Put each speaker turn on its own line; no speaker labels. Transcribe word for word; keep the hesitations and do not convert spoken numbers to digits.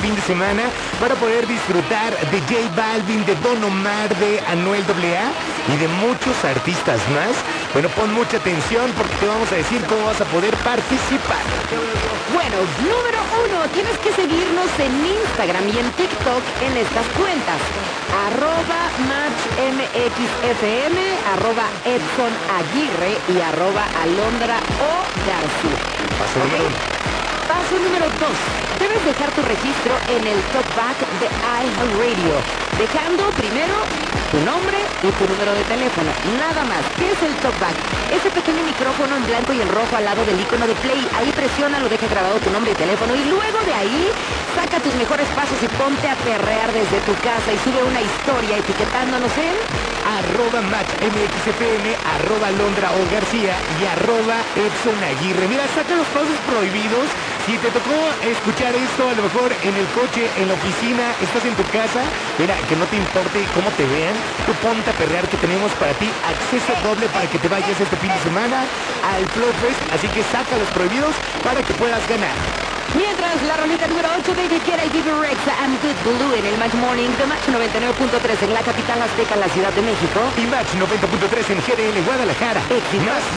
fin de semana para poder disfrutar de J Balvin, de Don Omar, de Anuel doble A y de muchos artistas más. Bueno, pon mucha atención porque te vamos a decir cómo vas a poder participar.
Bueno, número uno, tienes que seguirnos en Instagram y en TikTok en estas cuentas. Arroba MatchMXFM, arroba Edson Aguirre y arroba Alondra O García.
Paso número uno.
Paso número dos. Debes dejar tu registro en el Talkback de iHeartRadio, dejando primero tu nombre y tu número de teléfono. Nada más. ¿Qué es el Talkback? Ese pequeño micrófono en blanco y en rojo al lado del icono de play. Ahí presiona, lo deja grabado tu nombre y teléfono. Y luego de ahí, saca tus mejores pasos y ponte a perrear desde tu casa y sube una historia etiquetándonos en
arroba MatchMXFM, arroba Londra O García y arroba Edson Aguirre. Mira, saca los pasos prohibidos. Si te tocó escuchar esto, a lo mejor en el coche, en la oficina, estás en tu casa, mira, que no te importe cómo te vean, tú ponte a perrear que tenemos para ti acceso doble para que te vayas este fin de semana al Flow Fest, así que saca los prohibidos para que puedas ganar.
Mientras, la rolita número ocho, David Guetta y Vivi Rex and Good Blue en el Match Morning de Match noventa y nueve punto tres en la capital azteca, la Ciudad de México.
Y Match noventa punto tres en G D L, Guadalajara.
Éxitos.
Más